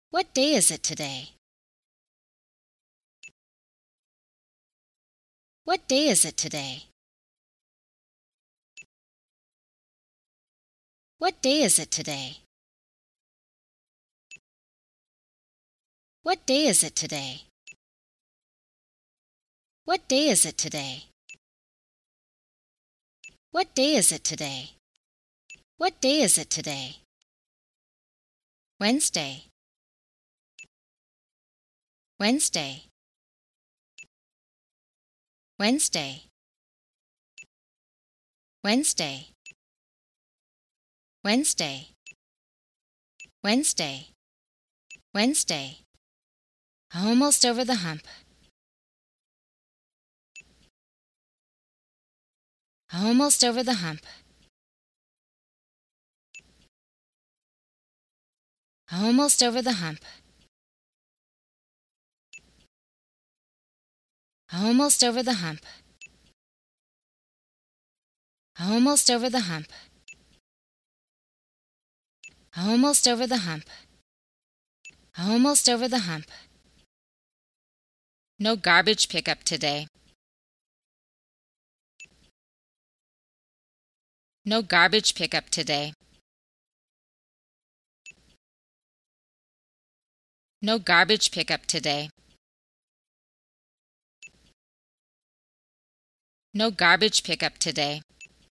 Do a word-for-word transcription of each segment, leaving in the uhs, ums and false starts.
What day is it today? What day is it today? What day is it today? What day is it today? What day is it today? What day is it today? What day is it today? Wednesday. Wednesday. Wednesday. Wednesday. Wednesday. Wednesday. Wednesday. Almost over the hump. Almost over the hump. Almost over the hump. Almost over the hump. Almost over the hump. Almost over the hump. Almost over the hump. No garbage pickup today. No garbage pickup today. No garbage pickup today. No garbage pickup today.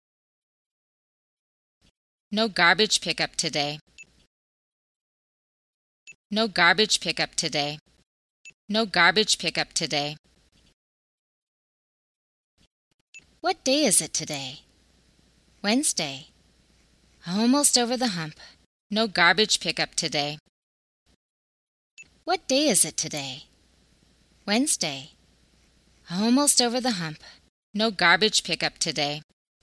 No garbage pickup today. No garbage pickup today. No garbage pickup today. What day is it today? Wednesday. Almost over the hump. No garbage pickup today. What day is it today? Wednesday. Almost over the hump. No garbage pickup today.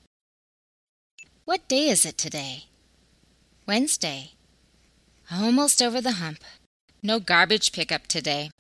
What day is it today? Wednesday. Almost over the hump. No garbage pickup today.